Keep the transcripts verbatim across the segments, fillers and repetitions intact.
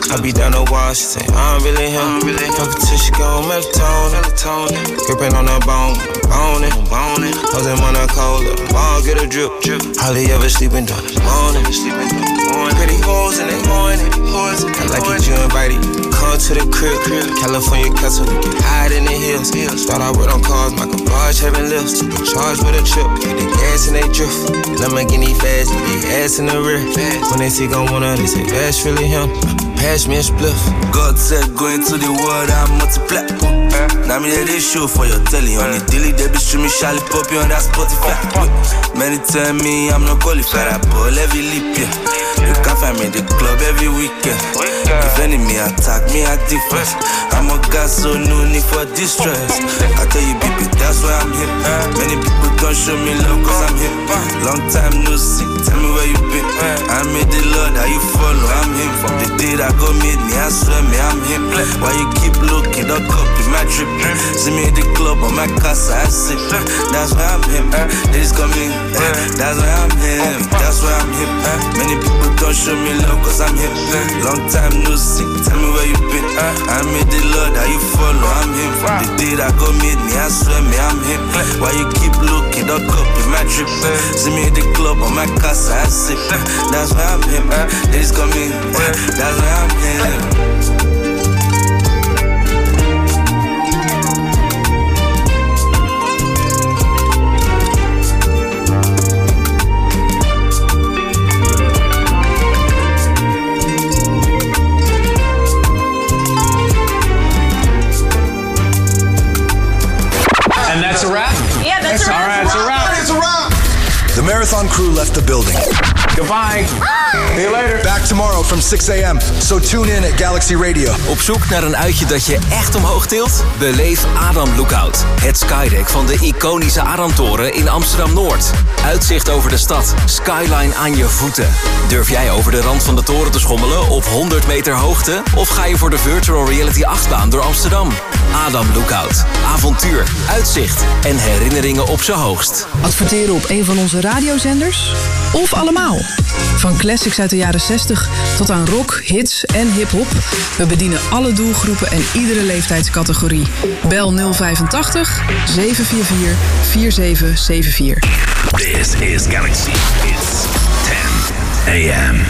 I be down the wall, she say, I'm really him. Competition go melatonin. Gripping on the bone, boning. Hoes in Monaco, the ball get a drip. Hardly ever sleeping during the morning. Pretty hoes in the morning. I like it, you invited. Come to the crib. California castle, we get hide in the hills. Start out with on cars, my garage having lifts. Charged with a trip, get the gas and they drift. Lamborghini fast, get the ass in the rear. When they see gon' wanna, they say that's really him. Pass me a spliff. God said go into the world and multiply. Now me let this show for your telly. On the daily they be streaming Charlie Poppy on that Spotify. Many tell me I'm not qualified. I ball every leap year. You can find me in the club every weekend. If enemy attack me, I defense. I'm a guy, so no need for distress. I tell you, baby, that's why I'm here. Many people don't show me love, cause I'm here. Long time no see, tell me where you been. I made the Lord, how you follow, I'm him. From the day that God made me, I swear me, I'm him. Why you keep looking, don't copy my trip. See me in the club on my casa, I sip. That's why I'm him. They just come in. That's why I'm him. That's why I'm him. Many people don't show me love, cause I'm him. Long time no see, tell me where you been. I made the Lord, how you follow, I'm him. From the day that God made me, I swear me, I'm him. Why you keep looking, don't copy my trip. See me in the club on my casa, I sip. That's why I'm him. They just come in. That's why I'm him. And that's a wrap? Yeah, that's, that's a wrap. All right, it's a wrap. It's a wrap. The marathon crew left the building. Goodbye. See you later. Back tomorrow from six a.m. So tune in at Galaxy Radio. Op zoek naar een uitje dat je echt omhoog tilt? Beleef Adam Lookout. Het skydeck van de iconische Adamtoren in Amsterdam-Noord. Uitzicht over de stad. Skyline aan je voeten. Durf jij over de rand van de toren te schommelen op honderd meter hoogte? Of ga je voor de virtual reality achtbaan door Amsterdam? Adam Lookout. Avontuur, uitzicht en herinneringen op z'n hoogst. Adverteren op een van onze radiozenders? Of allemaal? Van classics uit de jaren zestig tot aan rock, hits en hiphop. We bedienen alle doelgroepen en iedere leeftijdscategorie. Bel nul vijfentachtig, zeven vier vier, vier zeven zeven vier. This is Galaxy. It's ten a m.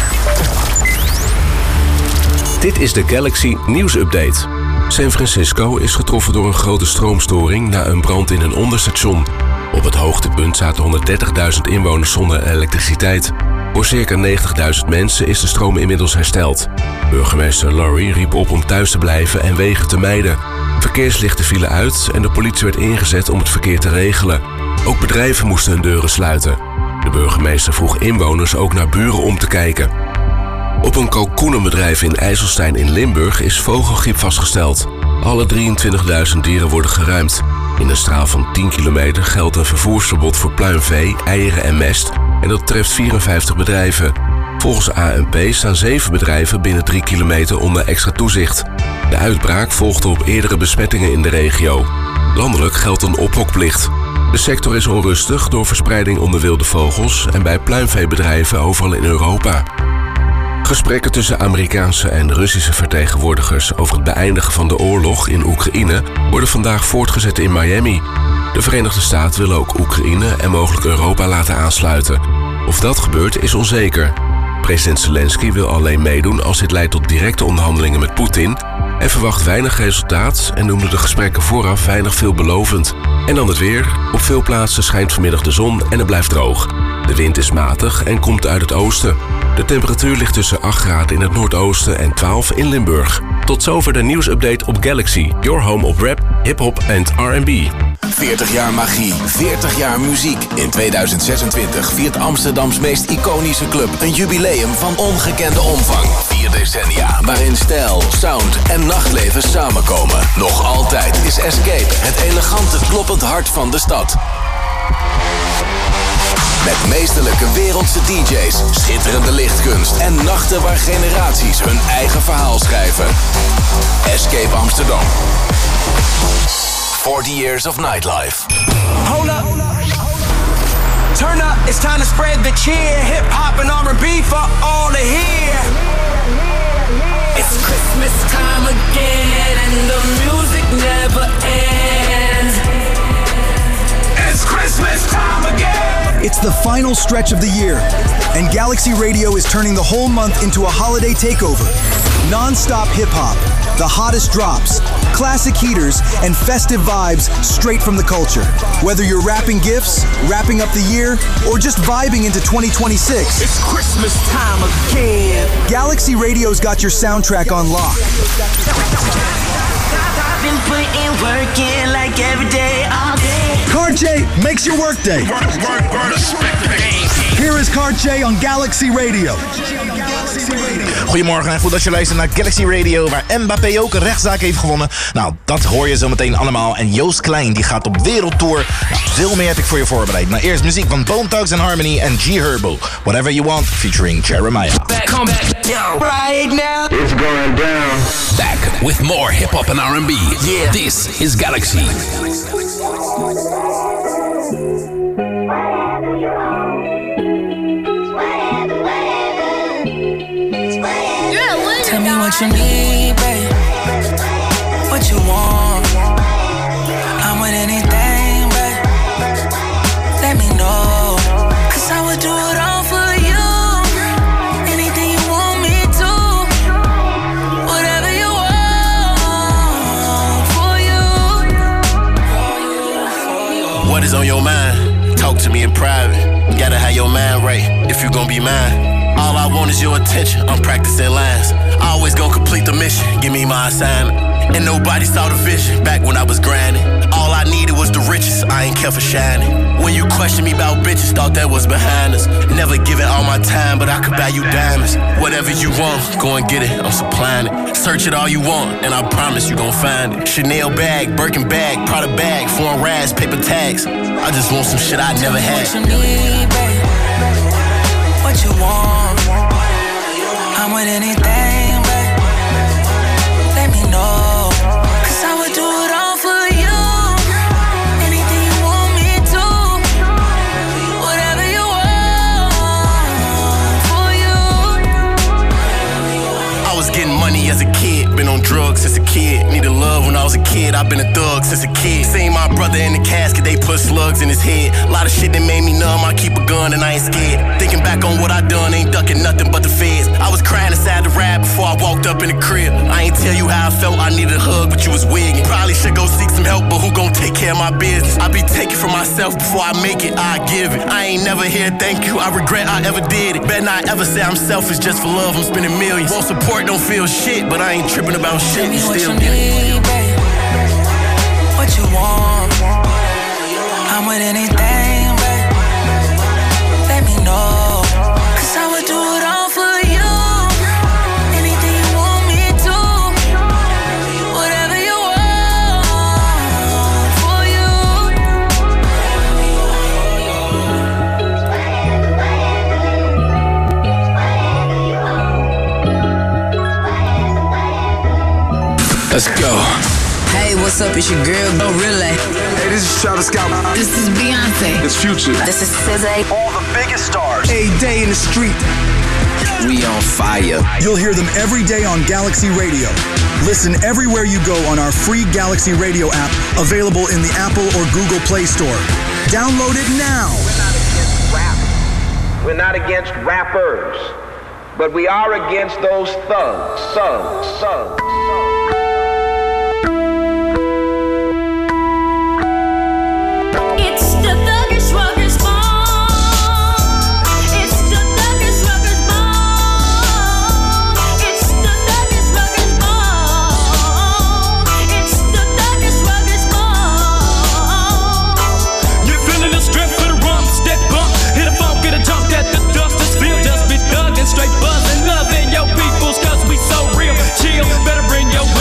Dit is de Galaxy nieuwsupdate. San Francisco is getroffen door een grote stroomstoring na een brand in een onderstation. Op het hoogtepunt zaten honderddertigduizend inwoners zonder elektriciteit. Voor circa negentigduizend mensen is de stroom inmiddels hersteld. Burgemeester Laurie riep op om thuis te blijven en wegen te mijden. Verkeerslichten vielen uit en de politie werd ingezet om het verkeer te regelen. Ook bedrijven moesten hun deuren sluiten. De burgemeester vroeg inwoners ook naar buren om te kijken. Op een kalkoenenbedrijf in IJsselstein in Limburg is vogelgriep vastgesteld. Alle drieëntwintigduizend dieren worden geruimd. In een straal van tien kilometer geldt een vervoersverbod voor pluimvee, eieren en mest. En dat treft vierenvijftig bedrijven. Volgens A N P staan zeven bedrijven binnen drie kilometer onder extra toezicht. De uitbraak volgde op eerdere besmettingen in de regio. Landelijk geldt een ophokplicht. De sector is onrustig door verspreiding onder wilde vogels en bij pluimveebedrijven overal in Europa. Gesprekken tussen Amerikaanse en Russische vertegenwoordigers over het beëindigen van de oorlog in Oekraïne worden vandaag voortgezet in Miami. De Verenigde Staten willen ook Oekraïne en mogelijk Europa laten aansluiten. Of dat gebeurt is onzeker. President Zelensky wil alleen meedoen als dit leidt tot directe onderhandelingen met Poetin en verwacht weinig resultaat en noemde de gesprekken vooraf weinig veelbelovend. En dan het weer. Op veel plaatsen schijnt vanmiddag de zon en het blijft droog. De wind is matig en komt uit het oosten. De temperatuur ligt tussen acht graden in het noordoosten en twaalf in Limburg. Tot zover de nieuwsupdate op Galaxy. Your home op rap, hip-hop en R en B. veertig jaar magie, veertig jaar muziek. In tweeduizend zesentwintig viert Amsterdams meest iconische club een jubileum van ongekende omvang. Vier decennia waarin stijl, sound en nachtleven samenkomen. Nog altijd is Escape het elegante kloppend hart van de stad. Met meesterlijke wereldse D J's, schitterende lichtkunst en nachten waar generaties hun eigen verhaal schrijven. Escape Amsterdam. forty years of nightlife. Hold up. Turn up, it's time to spread the cheer. Hip hop and R and B for all to hear. the final stretch of the year, and Galaxy Radio is turning the whole month into a holiday takeover. Non-stop hip-hop, the hottest drops, classic heaters, and festive vibes straight from the culture. Whether you're wrapping gifts, wrapping up the year, or just vibing into twenty twenty-six. It's Christmas time again. Galaxy Radio's got your soundtrack on lock. I've been putting work in like every day, all day. Card J makes your work day. Here is Card J on Galaxy Radio. Goedemorgen en goed dat je luistert naar Galaxy Radio, waar Mbappé ook een rechtszaak heeft gewonnen. Nou, dat hoor je zo meteen allemaal. En Joost Klein, die gaat op wereldtour. Nou, veel meer heb ik voor je voorbereid. Maar eerst muziek van Bone Thugs and Harmony en G Herbo. Whatever You Want, featuring Jeremiah. Back, come back, yo. Right now, it's going down. Back with more hip-hop and R and B. Yeah. This is Galaxy. Tell me what you need, babe. What you want. I'm with anything, babe. Let me know. Cause I would do it all for you. Anything you want me to. Whatever you want for you. What is on your mind? Talk to me in private. Gotta have your mind right if you gon' be mine. All I want is your attention, I'm practicing lines. I always gon' complete the mission, give me my assignment. And nobody saw the vision back when I was grinding. All I needed was the riches, I ain't care for shining. When you question me about bitches, thought that was behind us. Never giving all my time, but I could buy you diamonds. Whatever you want, go and get it, I'm supplying it. Search it all you want, and I promise you gon' find it. Chanel bag, Birkin bag, Prada bag, foreign rags, paper tags. I just want some shit I never had. What you need, babe. What you want. I'm with anything, babe. Let me know. Cause I would do it all for you. Anything you want me to. Whatever you want for you. I was getting money as a kid, been on drugs since a kid. Needed love when I was a kid, I've been a thug since a kid. Seen my brother in the casket, they put slugs in his head. A lot of shit that made me numb, I keep a gun and I ain't scared. Thinking back on what I done, ain't ducking nothing but the feds. I was crying inside the rap before I walked up in the crib. I ain't tell you how I felt, I needed a hug, but you was wigging. Probably should go seek some help, but who gon' take care of my business? I be taking for myself before I make it, I give it. I ain't never hear thank you, I regret I ever did it. Better not ever say I'm selfish just for love, I'm spending millions. Want support, don't feel shit, but I ain't tripping about shit, you still get it. What you want. I'm with anything, babe. Let me know. Cause I would do it all for you. Anything you want me to. Whatever you want for you. Let's go. Hey, what's up? It's your girl, Go Relay. Hey, this is Travis Scott. This is Beyonce. It's Future. This is S Z A. All the biggest stars. A day in the street. We on fire. You'll hear them every day on Galaxy Radio. Listen everywhere you go on our free Galaxy Radio app, available in the Apple or Google Play Store. Download it now. We're not against rappers, but we are against those thugs, thugs, thugs. Straight buzzing, loving your peoples, cause we so real. Chill, better bring your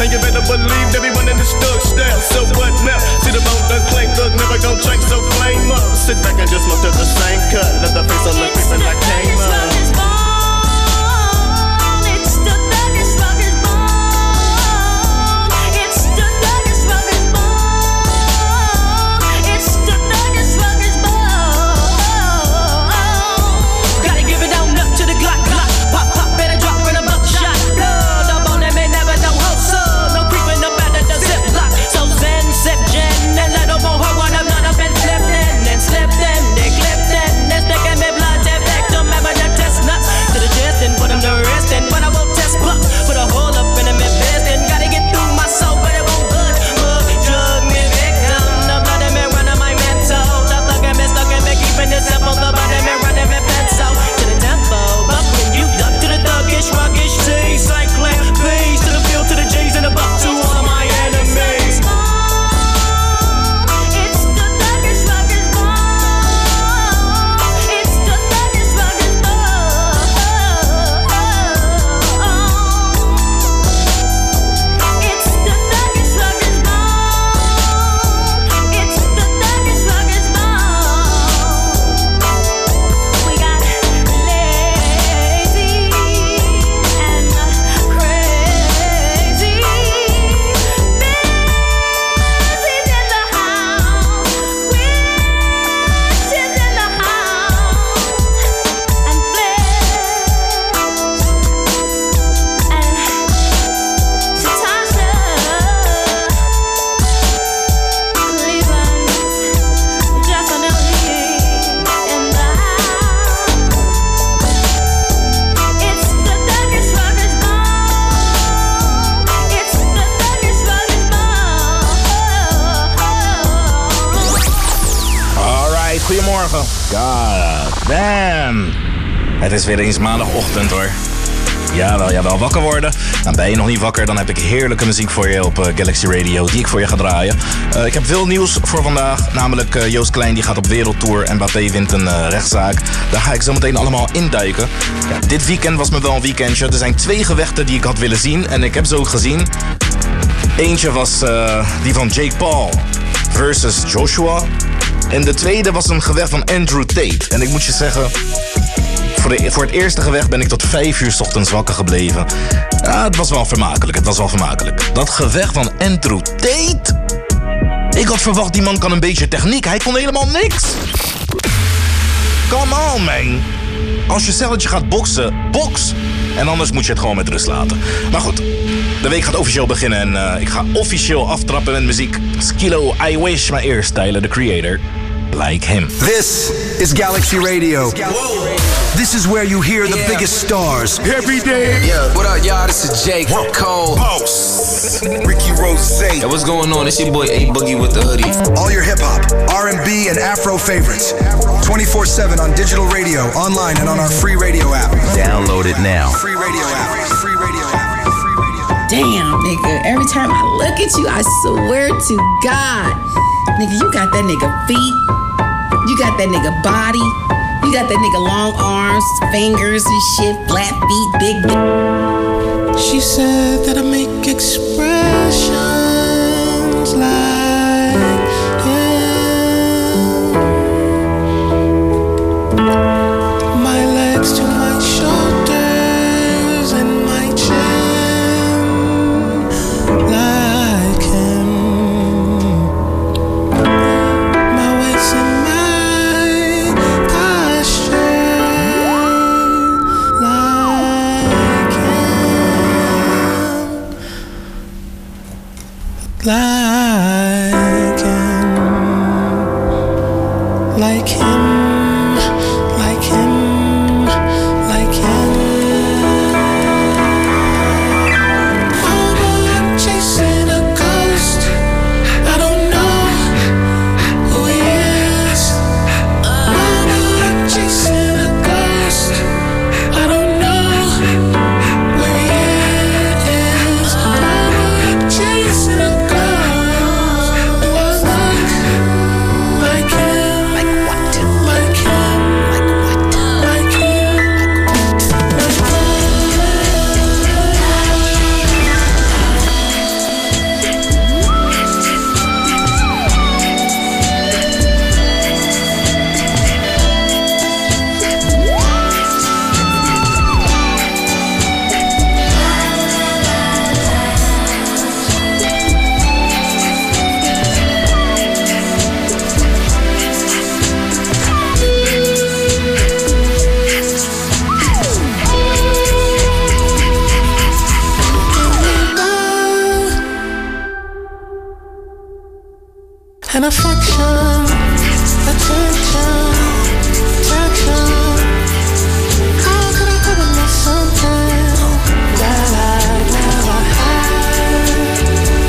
and you better believe everyone in the stuck style. So what now? See the bone done clank, look, never gon' change, so flame up. Sit back and just look to the same cut. Let the face on the face and I came up. Goedemorgen. God damn. Het is weer eens maandagochtend hoor. Jawel, jawel, wakker worden. Nou, ben je nog niet wakker, dan heb ik heerlijke muziek voor je op uh, Galaxy Radio die ik voor je ga draaien. Uh, ik heb veel nieuws voor vandaag, namelijk uh, Joost Klein die gaat op wereldtour en Mbappé wint een uh, rechtszaak. Daar ga ik zo meteen allemaal induiken. Ja, dit weekend was me wel een weekendje. Er zijn twee gevechten die ik had willen zien en ik heb ze ook gezien. Eentje was uh, die van Jake Paul versus Joshua. En de tweede was een gevecht van Andrew Tate. En ik moet je zeggen, voor, de, voor het eerste gevecht ben ik tot vijf uur 's ochtends wakker gebleven. Ja, het was wel vermakelijk, het was wel vermakelijk. Dat gevecht van Andrew Tate? Ik had verwacht, die man kan een beetje techniek. Hij kon helemaal niks. Come on, man. Als je zegt dat je gaat boksen, boks. En anders moet je het gewoon met rust laten. Maar goed, de week gaat officieel beginnen en uh, ik ga officieel aftrappen met muziek. Skilo, I Wish, maar eerst Tyler, the Creator. Like him. This is Galaxy Radio. This is where you hear the yeah. biggest stars every day. Yeah, what up, y'all? This is Jake Cole. Boss. Ricky Rose. Hey, what's going on? It's your boy A Boogie with the hoodie. All your hip hop, R and B, and Afro favorites. twenty-four seven on digital radio, online, and on our free radio app. Download it now. Free radio app. Free radio app. Damn, nigga. Every time I look at you, I swear to God. Nigga, you got that nigga feet. You got that nigga body. You got that nigga long arms, fingers and shit, flat feet, big dick. She said that I make expressions like, yeah. My legs to my shoulders and my chin like him. My waist and my posture like him. Like him. and affection, attention, protection. How could I ever miss something that I never had?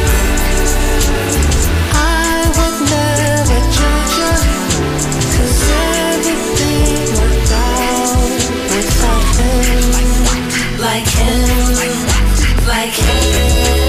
I would never judge you, 'cause everything worked out without him. Like him, like him.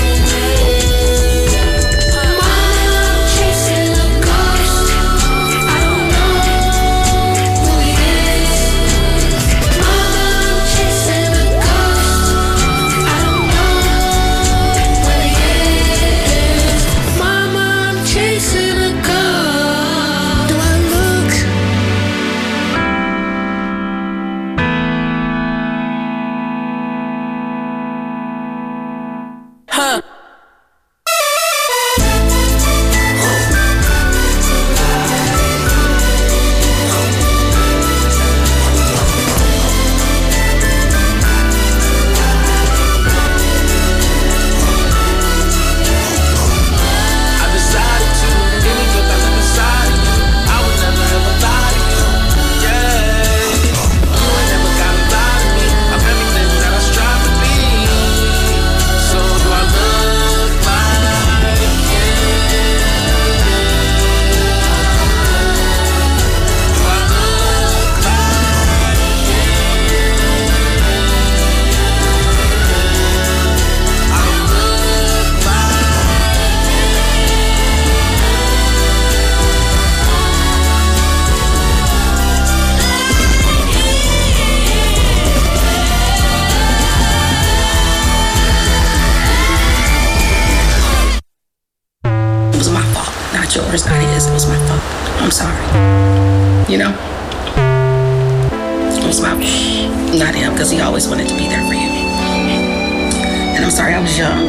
Yours, not his. It was my fault. I'm sorry. You know? It was my fault. Not him, because he always wanted to be there for you. And I'm sorry, I was young.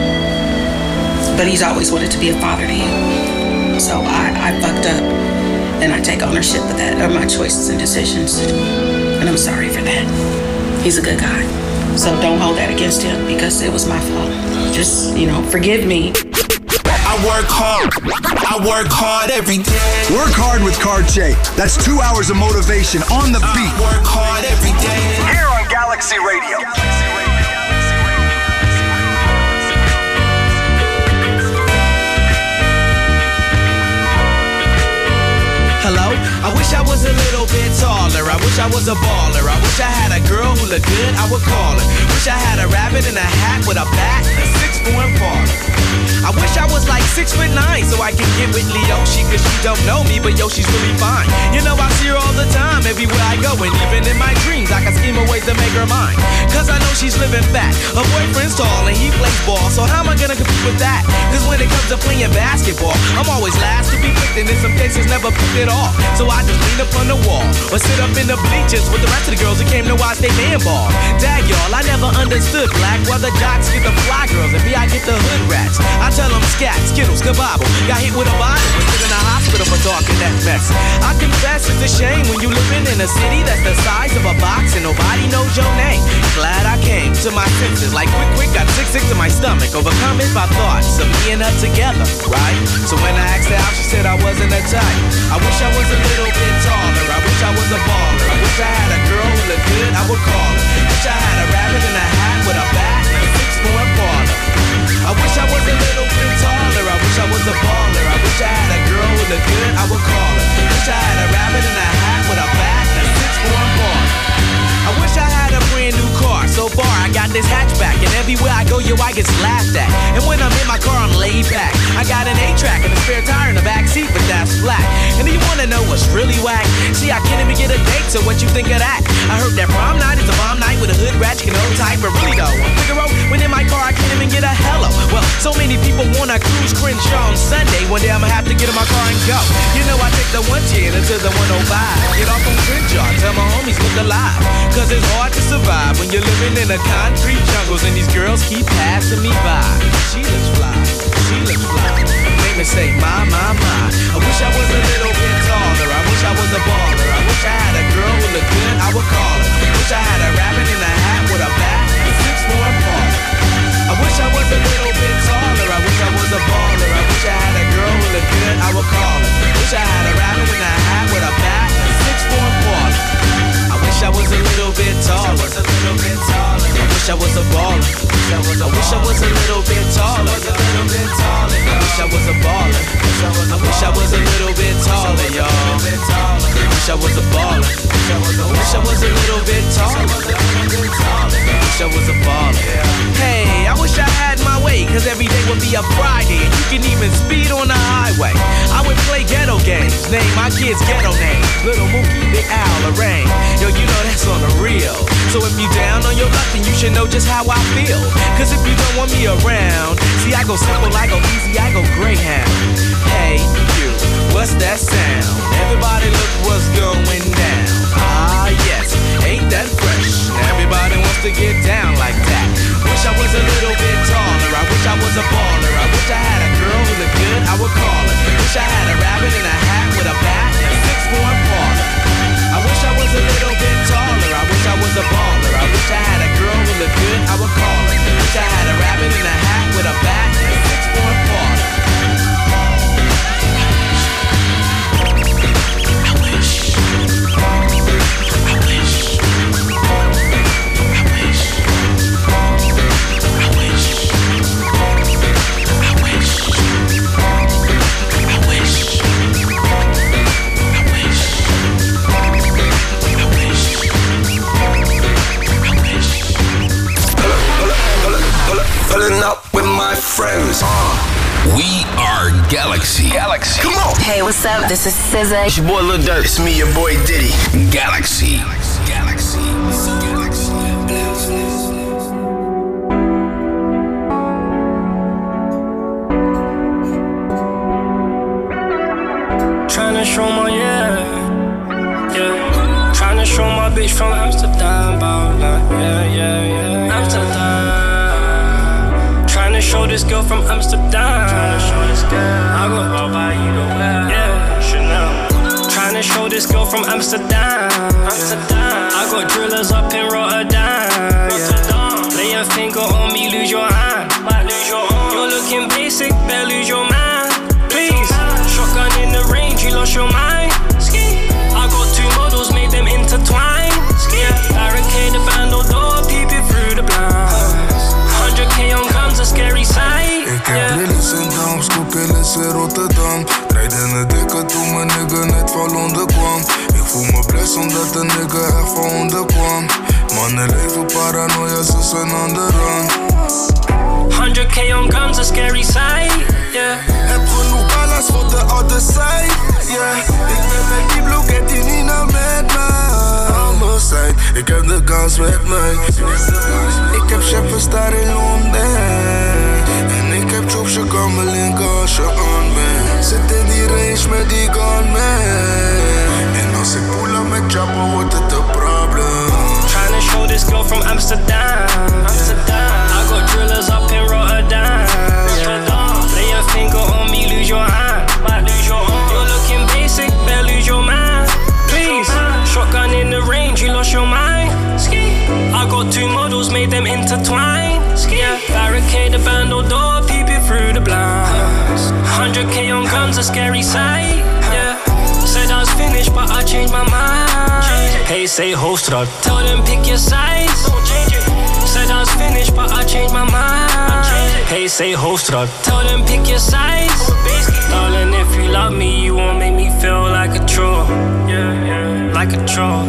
But he's always wanted to be a father to you. So I, I fucked up. And I take ownership of that, of my choices and decisions. And I'm sorry for that. He's a good guy. So don't hold that against him, because it was my fault. Just, you know, forgive me. I work hard. I work hard every day. Work hard with Card J. That's two hours of motivation on the beat. I work hard every day. Here on Galaxy Radio. Hello? I wish I was a little bit taller. I wish I was a baller. I wish I had a girl who looked good, I would call her. Wish I had a rabbit in a hat with a bat and a six-foot baller. I wish I was like six foot nine so I can get with Leoshi, cause she don't know me, but yo, she's really fine. You know, I see her all the time, everywhere I go, and even in my dreams, I can scheme a ways to make her mine. Cause I know she's living fat, her boyfriend's tall, and he plays ball, so how am I gonna compete with that? Cause when it comes to playing basketball, I'm always last to be picked, and in some cases never picked at all. So I just lean up on the wall, or sit up in the bleachers with the rest of the girls who came to watch they man ball. Dag y'all, I never understood black, while the jocks get the fly girls, and B I get the hood rats. I tell them scat, skittles, kabobble. Got hit with a bottle, was in a hospital for talking that mess. I confess it's a shame when you living in a city that's the size of a box and nobody knows your name. Glad I came to my senses, like quick, quick, got sick, sick to my stomach. Overcome it by thoughts of me and her together, right? So when I asked her out, she said I wasn't a type. I wish I was a little bit taller. I wish I was a baller. I wish I had a girl who looked good, I would call her. Wish I had a rabbit in a hat with a bat and a six-foot baller. I wish I was a little bit taller. I wish I was a baller. I wish I had a girl who looked good, I would call her. Wish I had a rabbit in a hat with a bat and a six-foot baller. I wish I had a brand new car. So far, I got this hatchback, and everywhere I go, yo, I get laughed at. And when I'm in my car, I'm laid back. I got an eight-track and a spare tire in the back seat, but that's flat. And do you wanna know what's really whack? See, I can't even get a date, so what you think of that? I heard that prom night is a bomb night with a hood rat, you can own type, but really though, on Figaro, when in my car, I can't even get a hello. Well, so many people wanna cruise Crenshaw on Sunday. One day I'ma have to get in my car and go. You know, I take the one ten until the one oh five. Get off on Crenshaw, tell my homies look alive. Cause it's hard to survive when you're living in the concrete jungles and these girls keep passing me by. She looks fly, she looks fly. Make me say, my, my, my. I wish I was a little bit taller. I wish I was a baller. I wish I had a girl who looked good, I would call her. Wish I had a rabbit in a hat with a bat and six-foot baller. I wish I was a little bit taller. I wish I was a baller. I wish I had a girl who looked good, wish I was a little bit taller. I wish I was a baller. I wish I was a little bit taller, y'all. I wish I was a baller. I wish I was a little bit taller. I wish I was a baller. Hey, I wish I had my way, cause every day would be a Friday and you can even speed on the highway. I would play ghetto games, name my kids ghetto names. Little Mookie, Big Al, Lorraine. Yo, you know that's on the real. So if you down on your luck, then you should know just how I feel. Cause if you don't want me around, see I go simple, I go easy, I go Greyhound. Hey, you, what's that sound? Everybody look what's going down. Ah, yes, ain't that fresh? Everybody wants to get down like that. Wish I was a little bit taller. I wish I was a baller. I wish I had a girl who looked good, I would call her. Wish I had a rabbit in a hat with a bat and a six-foot parlor. I wish I was a little bit taller. I wish I was a baller. I wish I had a girl who looked good, I would call her. Wish I had a rabbit in a hat with a bat and a six-foot parlor. I wish. I wish. I wish. I wish. I wish. I wish. Pulling up with my friends. Uh. We are Galaxy. Galaxy. Come on. Hey, what's up? This is S Z A. It's your boy Lil Durk. It's me, your boy Diddy. Galaxy. Galaxy. Galaxy. Tryna show my yeah, yeah. Tryna show my bitch from Amsterdam, about like yeah, yeah, yeah. Amsterdam. Tryna show this girl from Amsterdam. Tryna show this girl. I go all by you know where. Yeah, Chanel. Tryna show this girl from Amsterdam. Amsterdam. I got drillers up in Rotterdam. Rotterdam. Lay a finger on me, lose your hand. Might lose your arm. You're looking basic, better lose your mind. Please. Shotgun in the range, you lost your mind. I got two models, made them intertwine. Yeah, barricade the band, door, peep it through the blinds. one hundred K on guns, a scary sight. Ik heb lilies in Dam, scoopillis in Rotterdam. Rijd in de dikke toen mijn nigga net van Londen kwam. Ik voel me blessed omdat de nigga echt van onder kwam. Mannen leven paranoia, ze zijn aan de rand. one hundred K on guns, a scary sight. Yeah. Heb genoeg balans voor de other side. Yeah. Ik ben met die blue, get die Nina met mij. Homicide, ik heb de kans met mij. Ik heb chefs daar in Londen. En ik heb jobs, je kan me linken als je aan bent. Zit in die range met die gunman. En als ik pull up met chopper, wordt het een probleem. Tryna show this girl from Amsterdam. Amsterdam. I got drillers up in Rotterdam. Rotterdam. Lay a finger on me, lose your hand. Might lose your arm. You're looking basic, better lose your mind. Please. Shotgun in the range, you lost your mind. I got two models, made them intertwine. Yeah. Barricade the band door, peep it through the blinds. one hundred K on guns, a scary sight. Yeah. Said I was finished, but I changed my mind. Hey, say Hoofdstraat. Tell them pick your size. Said I was finished, but I changed my mind. Hey, say Hoofdstraat. Tell them pick your size. Darling, if you love me, you won't make me feel like a troll. Like a troll.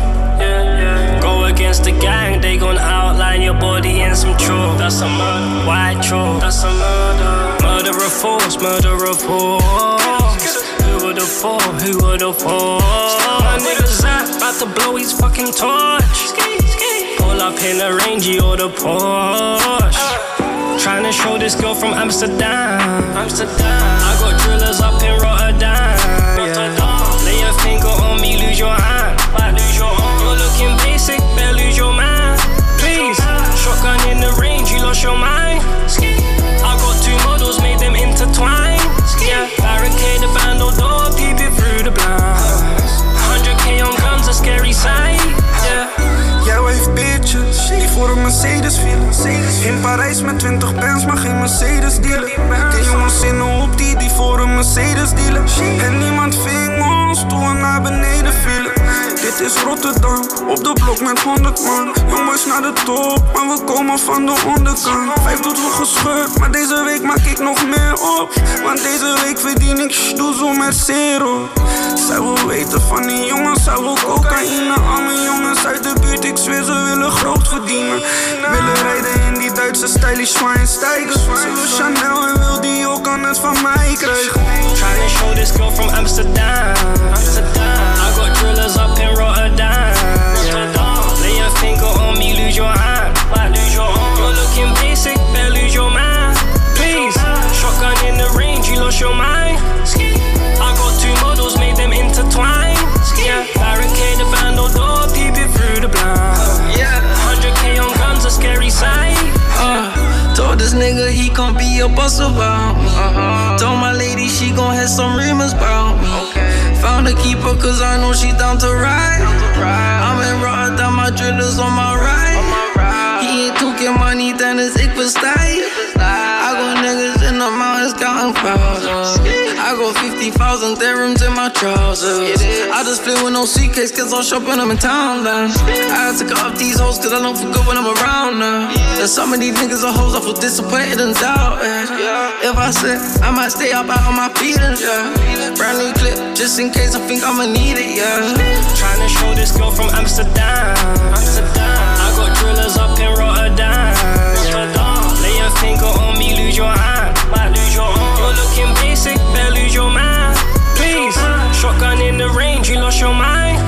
Go against the gang, they gon' outline your body in some troll. That's a murder, white troll. That's a murder. Murder of force, murder of force. Who would've thought, who would've thought? My nigga's out, about to blow his fucking torch. Pull up in a Rangy or the Porsche. Tryna show this girl from Amsterdam. Amsterdam. I got drillers up in Rotterdam. Rotterdam. Lay a finger on me, lose your hand. Might lose your arm. You're looking basic, better lose your mind. Please. Shotgun in the range, you lost your mind. I got two models, made them intertwine. Yeah. Barricade the band door, peep it through the blinds. one hundred K on guns, a scary sight. Yeah. Jij heeft bitches die voor een Mercedes vielen. In Parijs met twintig bands, maar geen Mercedes dealen. Ken jongens in de hoop die, die voor een Mercedes dealen. En niemand ving ons toen we naar beneden vielen. Dit is Rotterdam, op de blok met honderd man. Jongens naar de top, maar we komen van de onderkant. Vijf doet wel gescheurd, maar deze week maak ik nog meer op. Want deze week verdien ik stoezel met zero. Zij wil weten van die jongens, zij wil cocaïne. Al mijn jongens uit de buurt, ik zweer ze willen groot verdienen. Willen rijden in die Duitse stylish Schweinsteiger. Ze wil Chanel en wil die ook kan het van mij krijgen. Tryna show this girl from Amsterdam. Amsterdam. I got drillers up in Rotterdam. Rotterdam. Lay a finger on me, lose your hand. Like lose your arm. You're looking basic, better lose your mind. Please, shotgun in the range, you lost your mind. I got two models, made them intertwine. Yeah, barricade the vandal door, peep it through the blind. Yeah, one hundred K on guns, a scary sight. Uh, told this nigga he can't be a boss about me. Uh-huh. Told my lady she gon' have some rumors about me. Okay. Found a keeper cause I know she down to ride. Down to ride. I'm in Rotterdam, my drillers on my right. On my right. He ain't talking money, then it's ik verstijg. I got niggas in the mountains counting powder. I got fifty thousand dirhams in my trousers. I just flew with no suitcase cause I'm shopping, I'm in town then. I had to cut off these hoes cause I don't feel good when I'm around them. And some of these niggas are hoes, I feel disappointed and doubted. If I said I might stay up out on my feelings, yeah. Brand new clip, just in case I think I'ma need it, yeah. Tryna show this girl from Amsterdam. Amsterdam. I got drillers up in Rotterdam. Rotterdam. Lay a finger on me, lose your hand. Like lose your arm. You're looking basic, better lose your mind. Please, shotgun in the range, you lost your mind.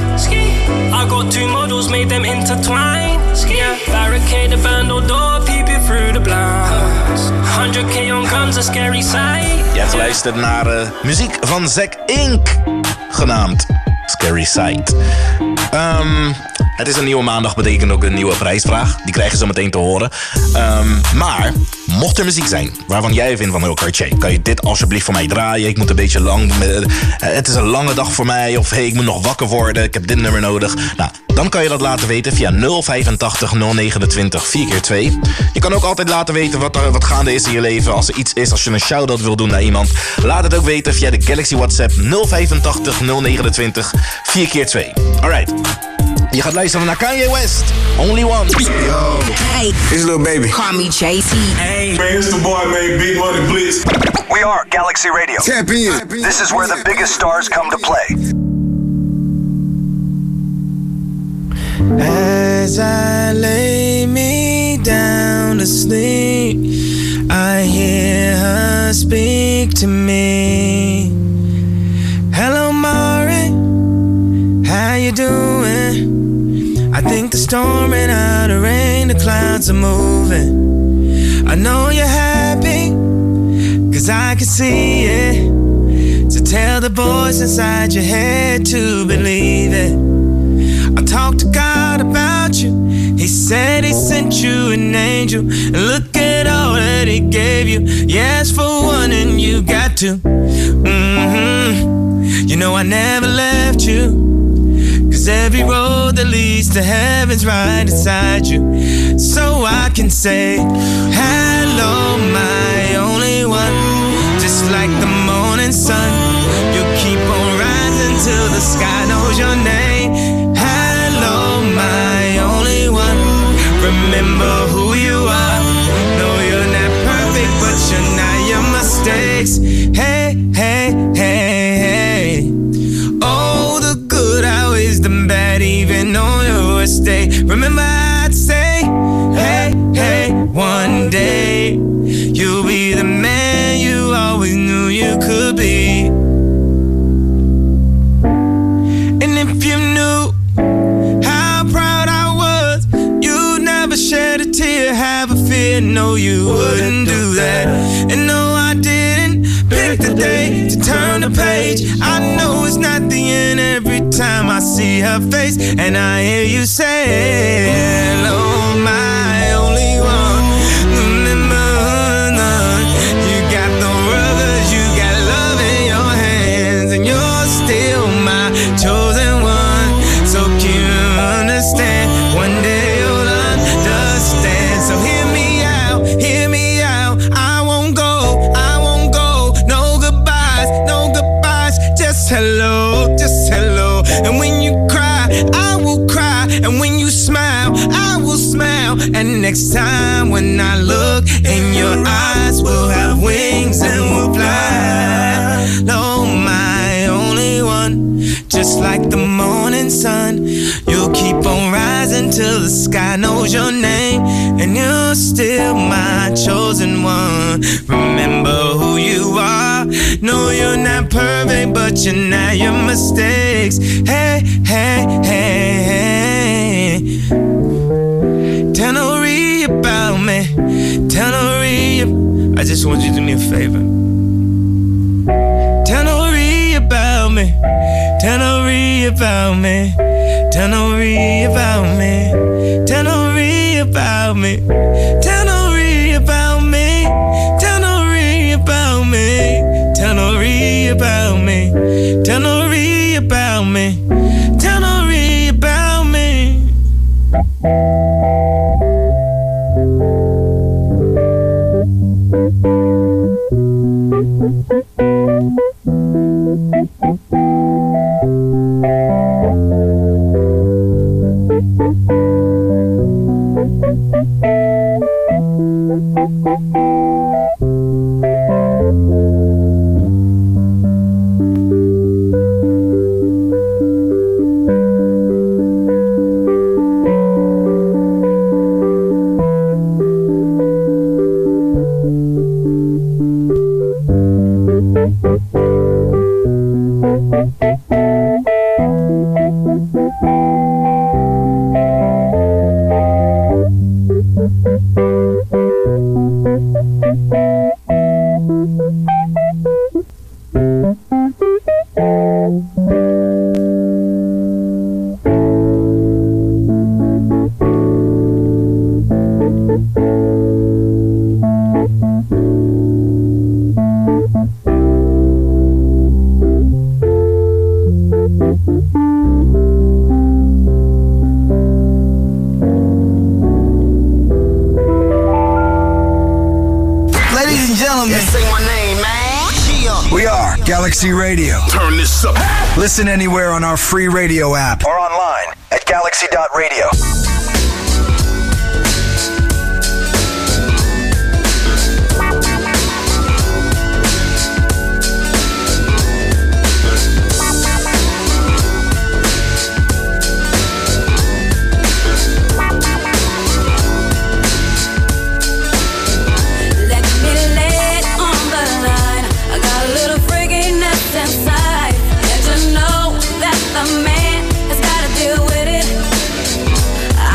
I got two models, made them intertwine. Yeah, barricade the vandal door, peep it through the blinds. one hundred K on guns, a scary sight. Je hebt geluisterd naar uh, muziek van Zack Inc, genaamd Scary Sight. Um, het is een nieuwe maandag, betekent ook een nieuwe prijsvraag. Die krijgen ze meteen te horen. Um, maar, mocht er muziek zijn waarvan jij vindt van... Oh, Cartier, kan je dit alsjeblieft voor mij draaien? Ik moet een beetje lang... Uh, het is een lange dag voor mij. Of hey, ik moet nog wakker worden. Ik heb dit nummer nodig. Nou, dan kan je dat laten weten via nul vijfentachtig nul negenentwintig vier keer twee. Je kan ook altijd laten weten wat, er, wat gaande is in je leven. Als er iets is, als je een shout-out wil doen naar iemand. Laat het ook weten via de Galaxy WhatsApp nul vijfentachtig nul negenentwintig vier keer twee. Alright. Je gaat luisteren naar Kanye West. Only One. Yo. Hey. It's Lil Baby. Call me J C. Hey. Man, it's the boy, man. Big Money Blitz. We are Galaxy Radio. Tap in. This is where the biggest stars come to play. As I lay me down to sleep, I hear her speak to me. Hello, Mari. How you doing? I think the storm ran out of rain, the clouds are moving. I know you're happy, cause I can see it. So tell the voice inside your head to believe it. I talked to God about you. He said he sent you an angel. And look at all that he gave you. You asked for one and you got two. Mm-hmm. You know I never left you. Cause every road that leads to heaven's right inside you. So I can say, hello, my only one. Just like the morning sun, you keep on rising till the sky knows your name. Hello, my only one. Remember who you are. No, you're not perfect, but you're not your mistakes. Hey, hey, hey, hey. Oh, the good outweighs the bad, even on your worst day. Remember I'd say, hey, hey, one day you'll be the man you always knew you could be. And if you knew how proud I was, you'd never shed a tear, have a fear, no you wouldn't do that. And no I didn't pick the day to turn the page. I know it's not the end every time I see her face and I hear you say, hello, my only one. Remember, none. You got the brothers, you got love in your hands, and you're still my chosen one. So can you understand? One day you'll understand. So hear me out, hear me out. I won't go, I won't go. No goodbyes, no goodbyes. Just hello, just hello. And when you cry, I And next time when I look in your eyes, we'll have wings and we'll fly. Oh, my only one, just like the morning sun, you'll keep on rising till the sky knows your name, and you're still my chosen one. Remember who you are. No, you're not perfect, but you're not your mistakes. Hey, hey, hey, hey. Tell Nori about me. Tell Nori. I just want you to do me a favor. Tell Nori about me. Tell Nori about me. Tell Nori about me. Tell Nori about me. Tell Nori about me. Tell Nori about me. Tell Nori about me. Tell Nori about me. Tell Nori about me. Galaxy Radio. Turn this up. Listen anywhere on our free radio app or online at galaxy dot radio. Inside, and to know that the man has gotta deal with it.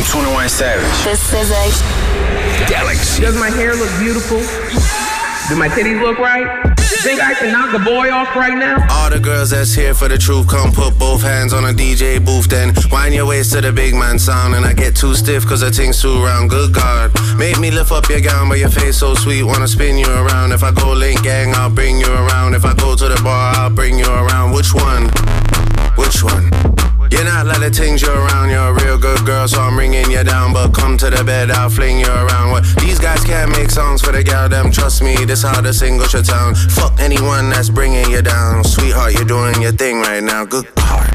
twenty-one Savage. This is a Galaxy. Does my hair look beautiful? Do my titties look right? Think I can knock a boy off right now? All the girls that's here for the truth, come put both hands on a D J booth, then wind your waist to the big man sound. And I get too stiff cause the thing's too round. Good God, make me lift up your gown, but your face so sweet, wanna spin you around. If I go link gang, I'll bring you around. If I go to the bar, I'll bring you around. Which one? Which one? You're not like the things you're around. You're a real good girl, so I'm bringing you down. But come to the bed, I'll fling you around. What? These guys can't make songs for the gal, them. Trust me, this how the single should sound. Fuck anyone that's bringing you down. Sweetheart, you're doing your thing right now. Good heart.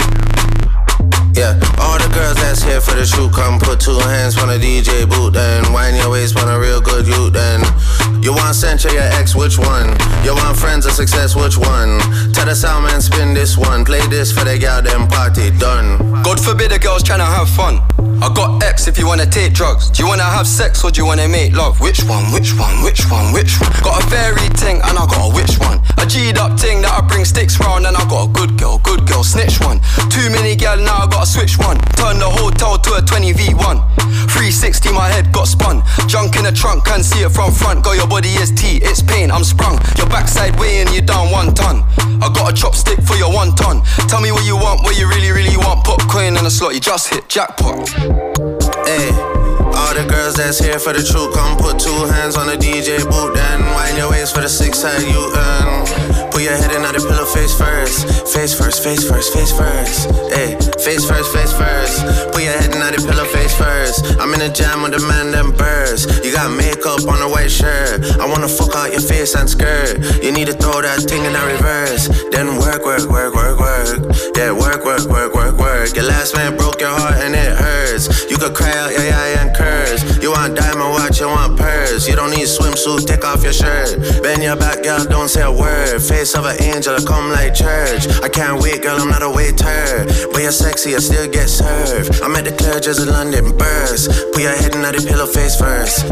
Yeah, all the girls that's here for the shoot, come put two hands on a D J boot, then wind your waist on a real good youth, then you want Central, your ex, which one? You want friends of success, which one? Tell the sound man, spin this one, play this for the gal, then party done. God forbid a girl's tryna have fun. I got X if you wanna take drugs. Do you wanna have sex or do you wanna make love? Which one, which one, which one, which one? Got a fairy ting and I got a which one? A G'd up ting that I bring sticks round, and I got a good girl, good girl, snitch one. Too many gal, now I gotta switch one. Turn the hotel to a twenty V one. three sixty, my head got spun. Junk in the trunk, can't see it from front. Girl, your body is tea, it's pain, I'm sprung. Your backside weighing you down one ton. I got a chopstick for your one ton. Tell me what you want, what you really, really want. Put coin in a slot, you just hit jackpot. Hey, all the girls that's here for the truth, come put two hands on the D J boot, then wind your waist for the six side you earn. Put your head in the pillow face first. Face first, face first, face first. Hey, face first, face first. Put your head in the pillow face first. I'm in a jam with the man, them birds. You got makeup on a white shirt. I wanna fuck out your face and skirt. You need to throw that thing in the reverse. Then work, work, work, work, work. Yeah, work, work, work, work, work. Your last man broke your heart and it hurts. You could cry out your eye and curse. You want diamond watch, you want purse. You don't need swimsuit, take off your shirt. Bend your back, girl, don't say a word. Face of an angel, come like church. I can't wait, girl, I'm not a waiter. But you're sexy, I still get served. I'm at the Clerges in London, burst. Put your head in the pillow face first.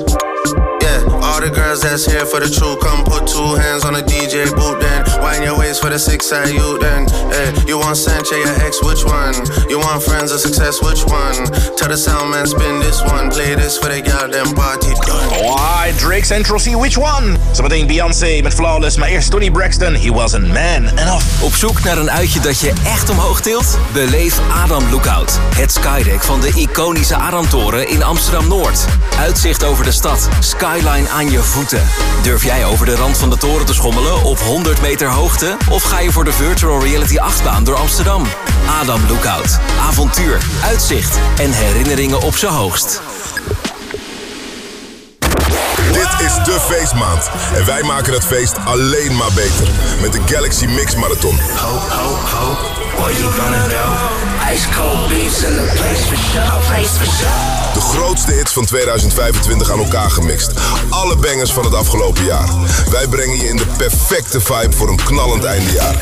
Yeah, all the girls that's here for the truth, come put two hands on a D J boot, then wind your waist for the six side you, then hey, you want Sanche, your ex, which one? You want friends of success, which one? Tell the sound man, spin this one, play this for the gal, then party done. Alright, Drake Central C, which one? Zometeen Beyoncé met Flawless, maar eerst Tony Braxton, He Was a Man Enough. Op zoek naar een uitje dat je echt omhoog tilt? Beleef Adam Lookout, het skydeck van de iconische Adamtoren in Amsterdam-Noord. Uitzicht over de stad, skyline aan je voeten. Durf jij over de rand van de toren te schommelen op honderd meter hoogte? Of ga je voor de virtual reality achtbaan door Amsterdam? Adam Lookout, avontuur, uitzicht en herinneringen op z'n hoogst. Dit is de feestmaand en wij maken het feest alleen maar beter met de Galaxy Mix Marathon. Ho, ho, ho, what you gonna do? Ice cold beats in the place for sure, place for sure. De grootste hits van tweeduizend vijfentwintig aan elkaar gemixt. Alle bangers van het afgelopen jaar. Wij brengen je in de perfecte vibe voor een knallend eindejaar.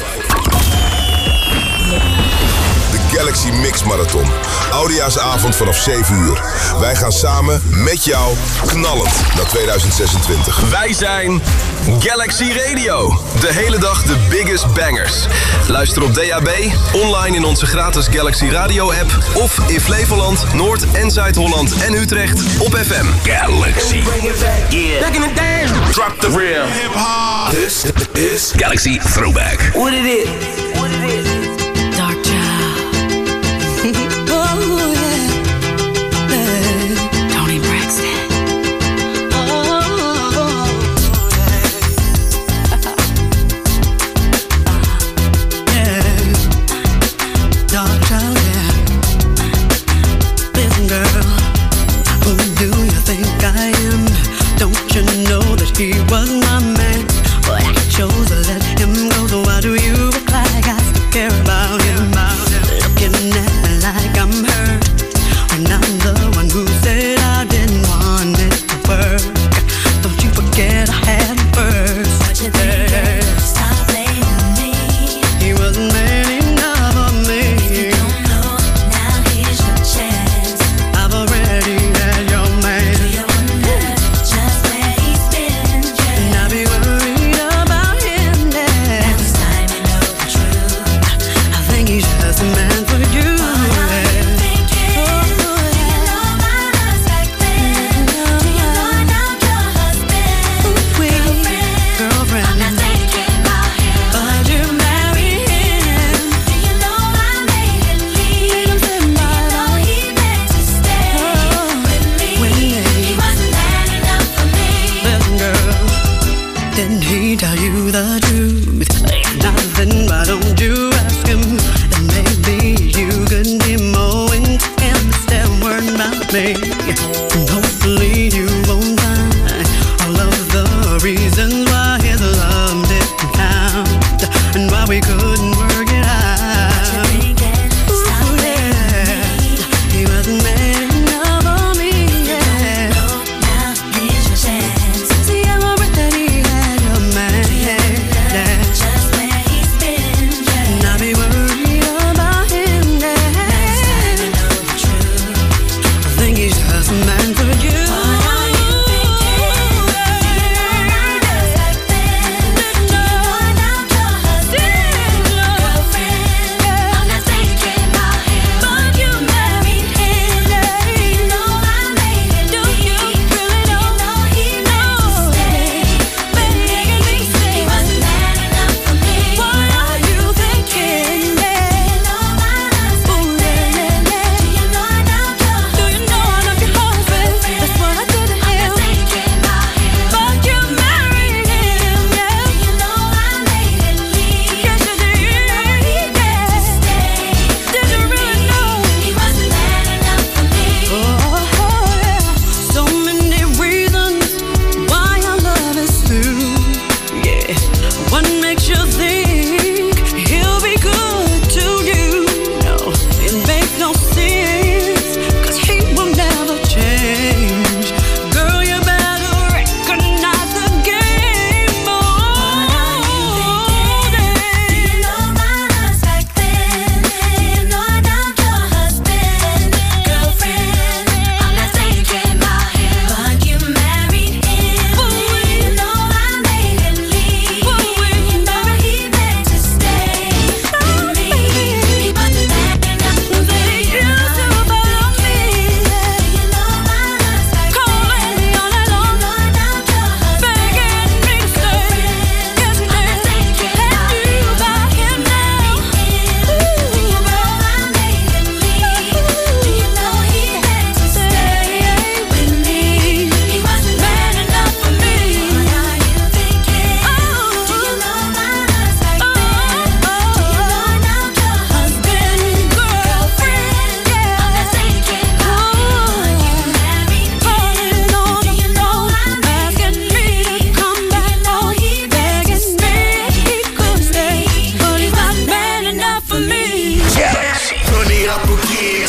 De Galaxy Mix Marathon. Oudejaarsavond vanaf zeven uur. Wij gaan samen met jou knallend naar tweeduizend zesentwintig. Wij zijn Galaxy Radio. De hele dag de biggest bangers. Luister op D A B, online in onze gratis Galaxy Radio app of in Flevoland, Noord- en Zuid-Holland en Utrecht op F M. Galaxy. Yeah. Back in the day. Drop the real hip hop. This is Galaxy Throwback. What it is? What it is? Dark child. Oh yeah. Tony Braxton. Oh yeah. Dark child, yeah. Listen, girl, who do you think I am? Don't you know that he was my man? But I chose to let him go, so why do you act like I still care about him? Looking at me like I'm hurt when I'm the one who said I didn't want it to work. Don't you forget I had him first. What you think? Yeah. Stop blaming me. He wasn't man enough for me. If you don't know, now here's your chance. I've already had your man. Do you wonder just where he's been? And I'll be worried about him then. Now it's time you know the truth. I think he's just a man for you.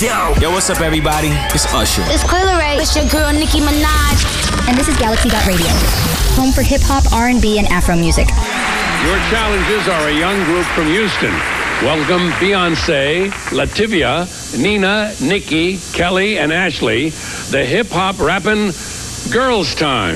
Radio. Yo, what's up, everybody? It's Usher. It's Coil Ray. It's your girl, Nicki Minaj. And this is Galaxy dot Radio, home for hip-hop, R and B, and Afro music. Your challenges are a young group from Houston. Welcome Beyonce, Lativia, Nina, Nikki, Kelly, and Ashley, the hip-hop rapping Girls Time.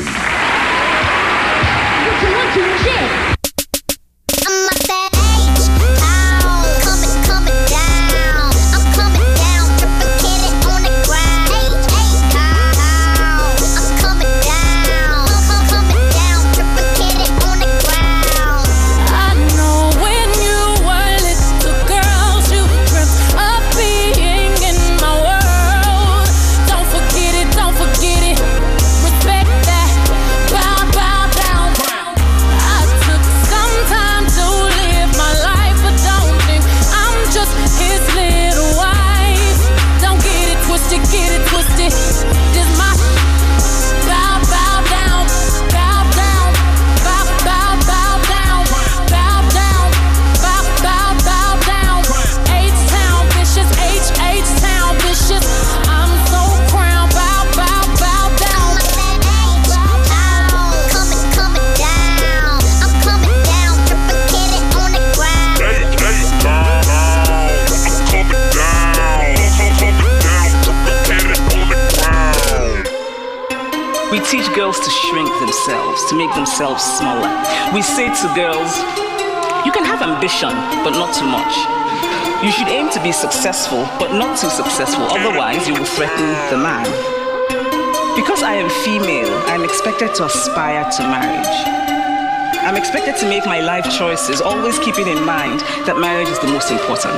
To make themselves smaller. We say to girls, you can have ambition, but not too much. You should aim to be successful, but not too successful, otherwise you will threaten the man. Because I am female, I'm expected to aspire to marriage. I'm expected to make my life choices, always keeping in mind that marriage is the most important.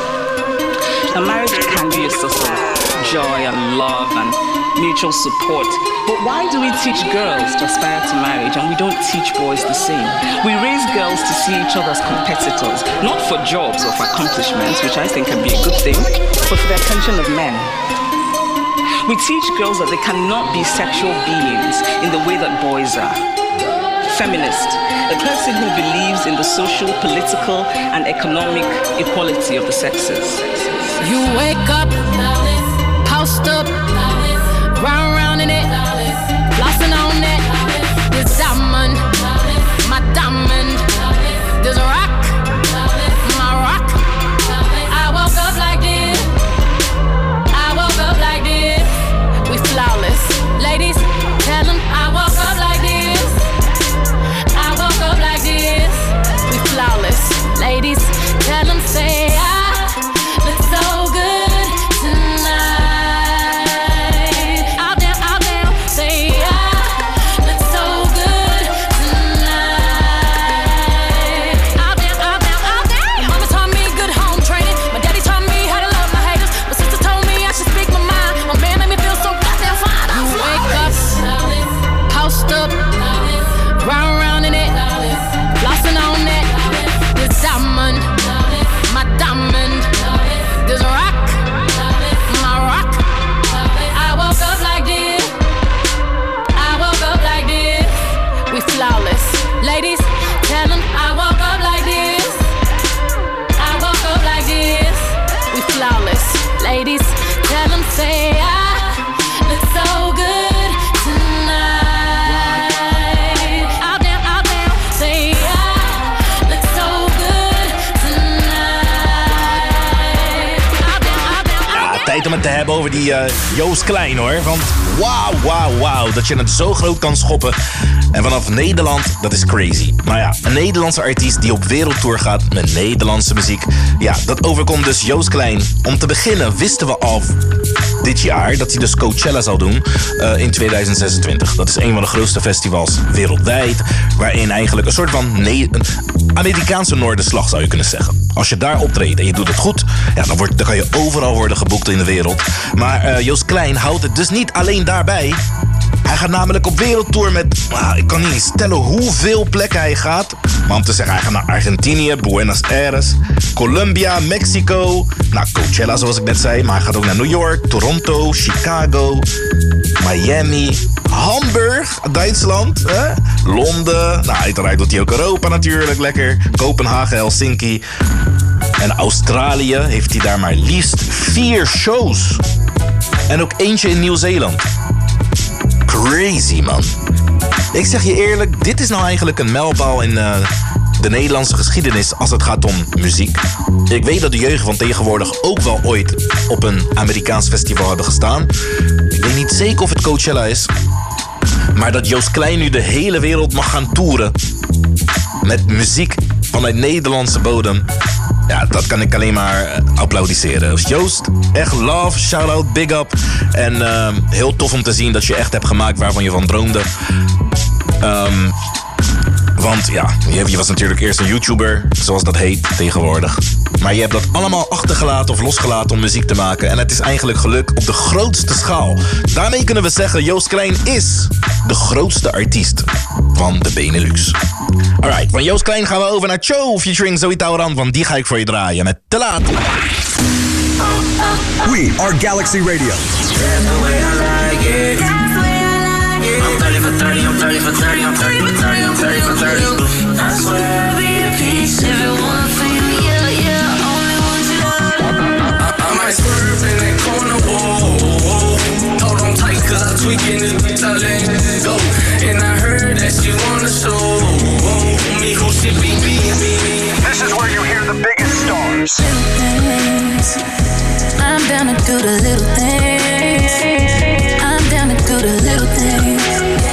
A marriage can be a source of joy and love and mutual support. But why do we teach girls to aspire to marriage and we don't teach boys the same? We raise girls to see each other as competitors, not for jobs or for accomplishments, which I think can be a good thing, but for the attention of men. We teach girls that they cannot be sexual beings in the way that boys are. Feminist, a person who believes in the social, political, and economic equality of the sexes. You wake up, post up, round round in it, flossing on it. This diamond, my diamond. This rock, my rock. I woke up like this. I woke up like this. We flawless, ladies. Tell them I woke up like this. I woke up like this. We flawless, ladies. Tell them say I look so good. Ladies, tell them I woke up like this. I woke up like this. We flawless. Ladies, tell them say I look so good tonight. Out there, out there, say I look so good tonight. Out there, out there, out there. Ja, tijd om het te hebben over die uh, Joost Klein hoor. Want wauw, wauw, wauw. Dat je het zo groot kan schoppen. En vanaf Nederland, dat is crazy. Maar ja, een Nederlandse artiest die op wereldtour gaat met Nederlandse muziek. Ja, dat overkomt dus Joost Klein. Om te beginnen wisten we al dit jaar dat hij dus Coachella zal doen uh, in tweeduizend zesentwintig. Dat is een van de grootste festivals wereldwijd. Waarin eigenlijk een soort van ne- een Amerikaanse Noorderslag zou je kunnen zeggen. Als je daar optreedt en je doet het goed, ja, dan, wordt, dan kan je overal worden geboekt in de wereld. Maar uh, Joost Klein houdt het dus niet alleen daarbij. Hij gaat namelijk op wereldtour met, nou, ik kan niet stellen hoeveel plekken hij gaat. Maar om te zeggen, hij gaat naar Argentinië, Buenos Aires, Colombia, Mexico. Nou, Coachella zoals ik net zei. Maar hij gaat ook naar New York, Toronto, Chicago, Miami, Hamburg, Duitsland, hè? Londen. Nou, uiteraard doet hij ook Europa natuurlijk, lekker. Kopenhagen, Helsinki. En Australië heeft hij daar maar liefst vier shows. En ook eentje in Nieuw-Zeeland. Crazy, man. Ik zeg je eerlijk, dit is nou eigenlijk een mijlpaal in uh, de Nederlandse geschiedenis als het gaat om muziek. Ik weet dat de jeugd van tegenwoordig ook wel ooit op een Amerikaans festival hebben gestaan. Ik weet niet zeker of het Coachella is. Maar dat Joost Klein nu de hele wereld mag gaan toeren met muziek vanuit Nederlandse bodem. Ja, dat kan ik alleen maar applaudisseren. Dus Joost, echt love, shout-out, big up. En uh, heel tof om te zien dat je echt hebt gemaakt waarvan je van droomde. Um, want ja, je was natuurlijk eerst een YouTuber, zoals dat heet tegenwoordig. Maar je hebt dat allemaal achtergelaten of losgelaten om muziek te maken. En het is eigenlijk gelukt op de grootste schaal. Daarmee kunnen we zeggen, Joost Klein is de grootste artiest van de Benelux. Alright, van Joost Klein gaan we over naar Cho featuring Zoe Tauran. Want die ga ik voor je draaien met Te Laat. We are Galaxy Radio. That's the way I like it. That's the way I like it. I'm thirty for thirty, I'm thirty for thirty, I'm thirty for thirty, I'm thirty for thirty. I swear I'll be a piece if it wasn't for you, yeah, yeah. Only want you love. I might swerve in that corner, whoa. Hold on tight, cause I tweak in this bitch, I let it go. And I heard that she wanna show me who she be, be, be. This is where you hear the biggest stars. I'm down to do the little things. I'm down to do the little things.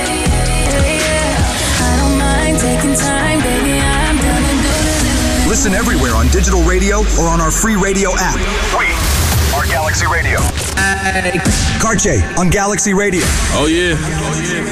I don't mind taking time, baby. I'm down to do the little things. Listen everywhere on digital radio or on our free radio app. We are Galaxy Radio. Hey. Cartier on Galaxy Radio. Oh yeah. Oh yeah.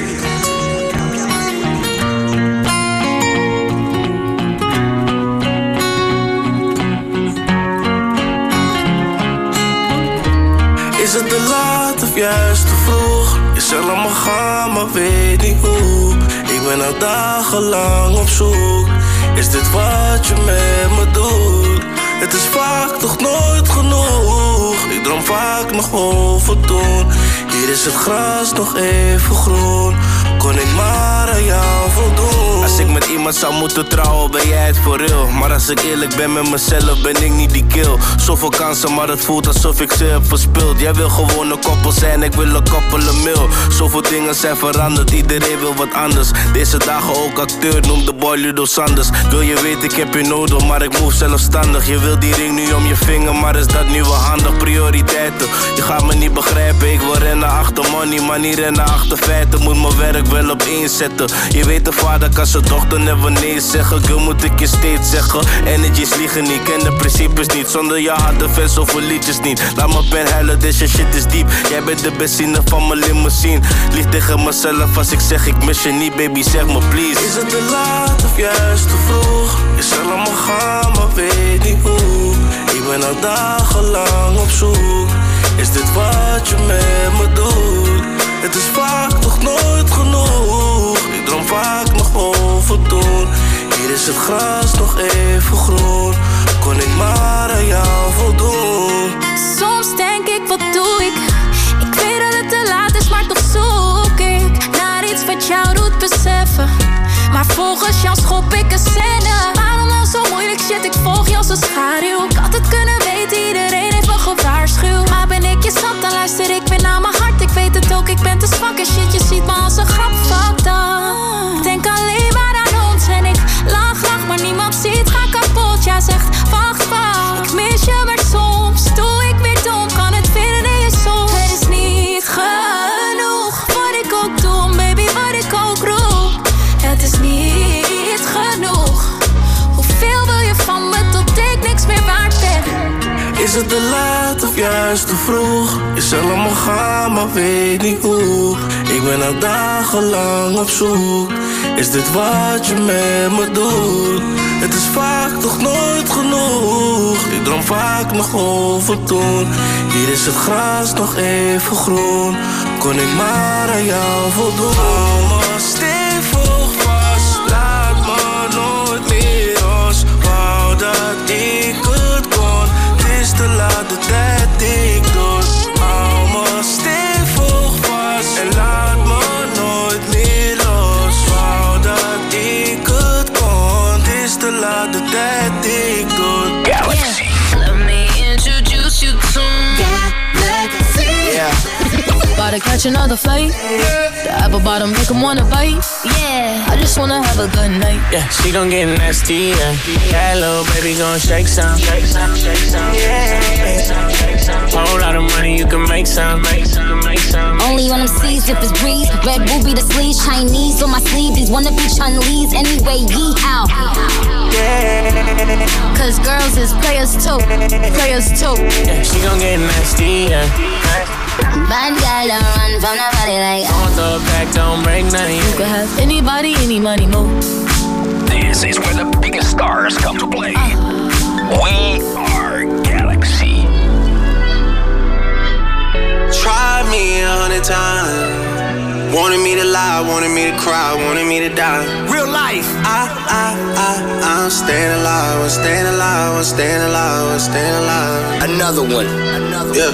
Is het te laat of juist te vroeg? Je zal laat me gaan, maar weet niet hoe. Ik ben al dagenlang op zoek. Is dit wat je met me doet? Het is vaak toch nooit genoeg. Ik droom vaak nog over toen. Hier is het gras nog even groen. Kon ik maar aan jou voldoen. Als ik met iemand zou moeten trouwen, ben jij het voor real. Maar als ik eerlijk ben met mezelf, ben ik niet die kill. Zoveel kansen, maar het voelt alsof ik ze heb verspild. Jij wil gewoon een koppel zijn, ik wil een koppel een mil. Zoveel dingen zijn veranderd, iedereen wil wat anders. Deze dagen ook acteur, noem de boy Ludo Sanders. Wil je weten, ik heb je nodig, maar ik move zelfstandig. Je wil die ring nu om je vinger, maar is dat nu wel handig? Prioriteiten, je gaat me niet begrijpen. Ik wil rennen achter money, maar niet rennen achter feiten. Moet mijn werk wel op inzetten. Je weet de vader kan zijn dochter never nee zeggen. Girl, moet ik je steeds zeggen. Energies liegen niet, ken de principes niet. Zonder je harde fans zoveel liedjes niet. Laat mijn pen huilen, deze shit is diep. Jij bent de benzine van mijn limousine. Lieg tegen mezelf als ik zeg ik mis je niet, baby, zeg me please. Is het te laat of juist te vroeg? Je zal laat me gaan, maar weet niet hoe. Ik ben al dagenlang op zoek. Is dit wat je met me doet? Het is vaak toch nooit genoeg. Ik droom vaak nog over toen. Hier is het gras nog even groen. Kon ik maar aan jou voldoen. Soms denk ik, wat doe ik? Ik weet dat het te laat is, maar toch zoek ik naar iets wat jou doet beseffen. Maar volgens jou schop ik een scène. Waarom nou zo moeilijk, shit, ik volg je als een schaduw. Ik had het kunnen weten, iedereen heeft me gewaarschuwd. Maar ben ik je zat, dan luister ik weer naar mijn hart. Ik weet het ook, ik ben te zwak en shit, je ziet me als een grap, fuck dan. Ik denk alleen maar aan ons en ik lach, lach, maar niemand ziet, ga kapot. Jij zegt, wacht, wacht, ik mis je, maar soms doe ik weer dom. Kan het vinden in je soms. Het is niet genoeg, wat ik ook doe, baby, wat ik ook roep. Het is niet genoeg. Hoeveel wil je van me tot ik niks meer waard ben? Is het te laat of juist te vroeg? Je zal laat me gaan, maar weet niet hoe. Ik ben al dagenlang op zoek. Is dit wat je met me doet? Het is vaak toch nooit genoeg. Ik droom vaak nog over toen. Hier is het gras nog even groen. Kon ik maar aan jou voldoen. Hou me stevig vast, laat me nooit meer los. Wou dat ik het kon, het is te laat, de tijd ik door. Hou me stevig vast en laat me nooit meer los. Wou dat ik het kon, het is te laat, de tijd ik door. Galaxy miss you too. Galaxy. Yeah. About to catch another flight. The apple bottom make him wanna bite. Yeah, I just wanna have a good night. Yeah, she gon' get nasty, yeah. That little baby gon' shake some. Shake some, shake some, yeah. Whole lot of money, you can make some, make some, make some. Only on them seas if it's breeze. Red ruby the sleeves, Chinese on my sleeve. These wanna be Chinese anyway, yee how. Cause girls is players too, players too. Yeah, she gon' get nasty, yeah. Bad girl don't run from nobody like that. Don't throw it back, don't break nothing. You could have anybody, any money, move. This is where the biggest stars come to play. We are Galaxy. Try me a hundred times. Wanted me to lie, wanted me to cry, wanted me to die. Real life. I, I, I, I'm staying alive, I'm staying alive, I'm staying alive, I'm staying alive. Another one. Another yeah.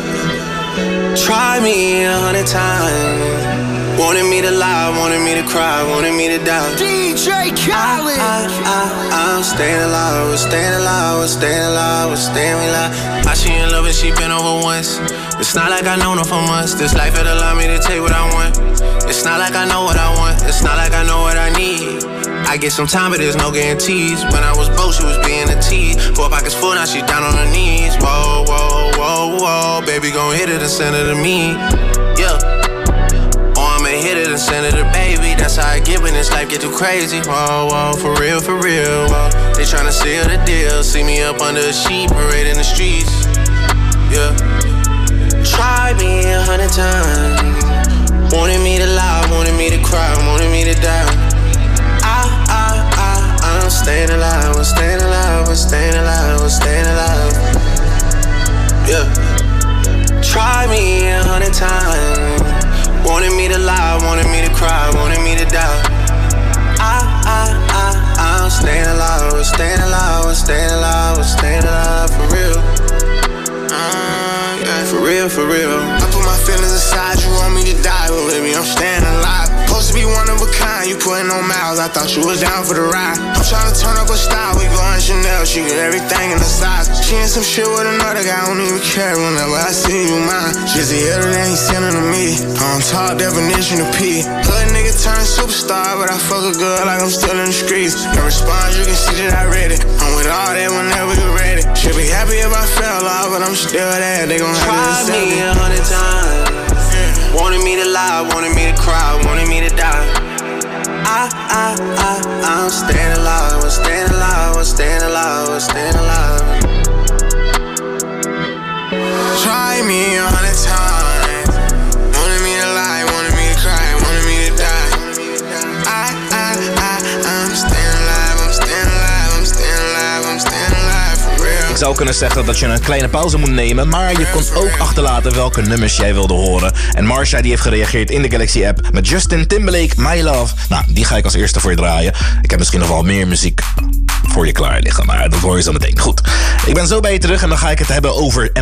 Try me a hundred times. Wanted me to lie, wanted me to cry, wanted me to die. D J Khaled. I, I, I, I'm staying alive, we're staying alive, we're staying alive, we're staying alive. I she in love and she been over once. It's not like I known her for months. This life it allowed me to take what I want. It's not like I know what I want. It's not like I know what I need. I get some time, but there's no guarantees. When I was broke, she was being a tease. Four pockets full, now she down on her knees. Whoa, whoa, whoa, whoa. Baby gon' hit it and send it to me. Yeah. Or I'ma hit it and send it to baby. That's how I get when this life get too crazy. Whoa, whoa, for real, for real. Whoa. They tryna seal the deal. See me up under a sheet, parade in the streets. Yeah. Try me a hundred times. Wanted me to lie, wanted me to cry, wanted me to die. I, I, I, I'm staying alive, I'm staying alive, I'm staying alive, I'm staying alive. Yeah. Try me a hundred times. Wanted me to lie, wanted me to cry, wanted me to die. I, I, I, I'm staying alive, I'm staying alive, I'm staying alive, I'm staying alive for real. Uh, yeah, for real, for real. I put my feelings aside, you want me to die, but with me I'm staying alive. Supposed to be one of a kind, you putting on miles, I thought you was down for the ride. I'm trying to turn up a style, we going Chanel, she get everything in the size. She in some shit with another guy, I don't even care whenever I see you mine. She's the hitter that he sending to me, on top definition of P. Hood nigga turned superstar, but I fuck a girl like I'm still in the streets. No response, you can see that I read it. I'm with all that whenever you ready. Should be happy if I fell off, but I'm still there, they gon' have to Try me a hundred times. Wanted me to lie, wanted me to cry, wanted me to die. I, I, I, I'm staying alive, I'm staying alive, I'm staying alive, I'm staying alive. Try me a hundred times. Wanted me to lie, wanted me to cry, wanted me to die. I, I, I, I'm staying alive, I'm staying alive, I'm staying alive, I'm staying alive for real. Ik zou kunnen zeggen dat je een kleine pauze moet nemen, maar je kon ook achterlaten welke nummers jij wilde horen. En Marsha die heeft gereageerd in de Galaxy app met Justin Timberlake, My Love. Nou, die ga ik als eerste voor je draaien. Ik heb misschien nog wel meer muziek voor je klaar liggen, maar dat hoor je zo meteen. Goed, ik ben zo bij je terug en dan ga ik het hebben over